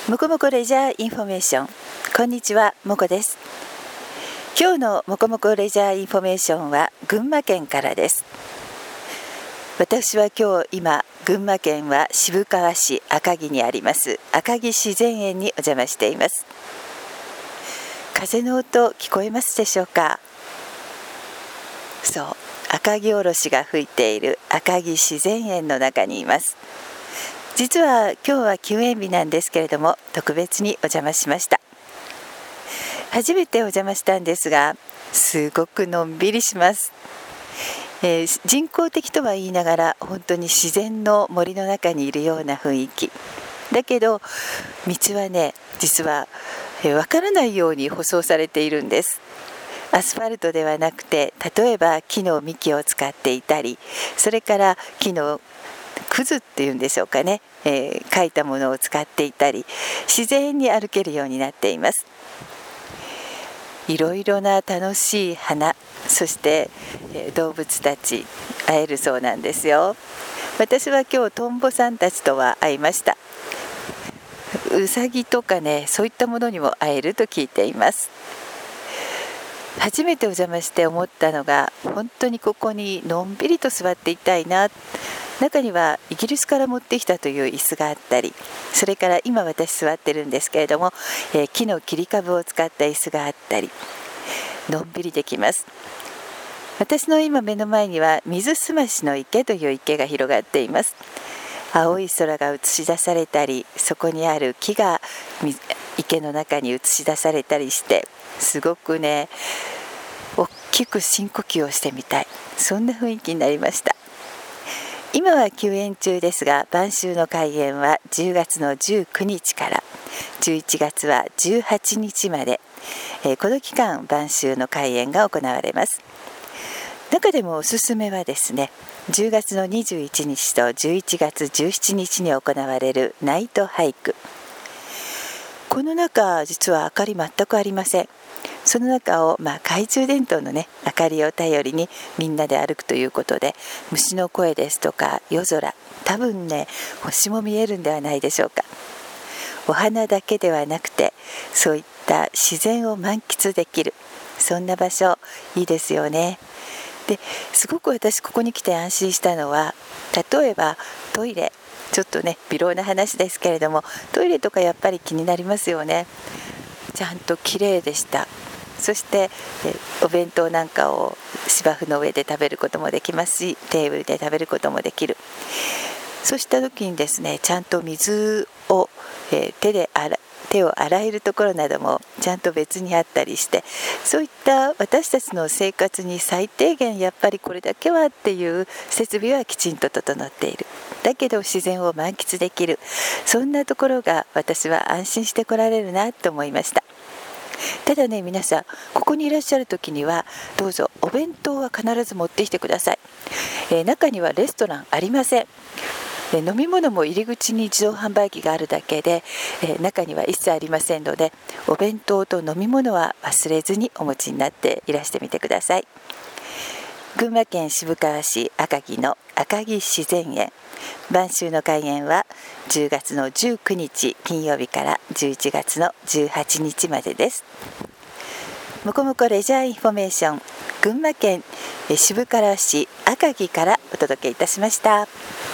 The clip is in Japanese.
もこもこレジャーインフォメーション。こんにちは、もこです。今日のもこもこレジャーインフォメーションは群馬県からです。私は今群馬県は渋川市赤城にあります赤城自然園にお邪魔しています。風の音聞こえますでしょうか。そう、赤城おろしが吹いている赤城自然園の中にいます。実は今日は休園日なんですけれども、特別にお邪魔しました。初めてお邪魔したんですが、すごくのんびりします。人工的とは言いながら本当に自然の森の中にいるような雰囲気だけど、道はね、実はわからないように舗装されているんです。アスファルトではなくて、例えば木の幹を使っていたり、それから木のくずっていうんでしょうかね、書いたものを使っていたり、自然に歩けるようになっています。いろいろな楽しい花、そして、動物たち会えるそうなんですよ。私は今日トンボさんたちとは会いました。うさぎとかね、そういったものにも会えると聞いています。初めてお邪魔して思ったのが、本当にここにのんびりと座っていたいな。中にはイギリスから持ってきたという椅子があったり、それから今私座ってるんですけれども、木の切り株を使った椅子があったり、のんびりできます。私の今目の前には水すましの池という池が広がっています。青い空が映し出されたり、そこにある木が池の中に映し出されたりして、すごくね、大きく深呼吸をしてみたい、そんな雰囲気になりました。今は休園中ですが、晩秋の開園は10月の19日から11月は18日まで、この期間晩秋の開園が行われます。中でもおすすめはですね、10月の21日と11月17日に行われるナイトハイク。この中、実は明かり全くありません。その中を、懐中電灯のね、明かりを頼りにみんなで歩くということで、虫の声ですとか夜空、多分ね、星も見えるんではないでしょうか。お花だけではなくて、そういった自然を満喫できる、そんな場所いいですよね。ですごく私ここに来て安心したのは、例えばトイレ、ちょっとね微量な話ですけれども、トイレとかやっぱり気になりますよね。ちゃんと綺麗でした。そしてお弁当なんかを芝生の上で食べることもできますし、テーブルで食べることもできる。そうした時にですね、ちゃんと水を、手を洗えるところなどもちゃんと別にあったりして、そういった私たちの生活に最低限やっぱりこれだけはっていう設備はきちんと整っている。だけど自然を満喫できる、そんなところが私は安心して来られるなと思いました。ただね、皆さんここにいらっしゃる時にはどうぞお弁当は必ず持ってきてください。中にはレストランありません。飲み物も入り口に自動販売機があるだけで、中には一切ありませんので、お弁当と飲み物は忘れずにお持ちになっていらしてみてください。群馬県渋川市赤城の赤城自然園、晩秋の開園は10月の19日金曜日から11月の18日までです。もこもこレジャーインフォメーション、群馬県渋川市赤城からお届けいたしました。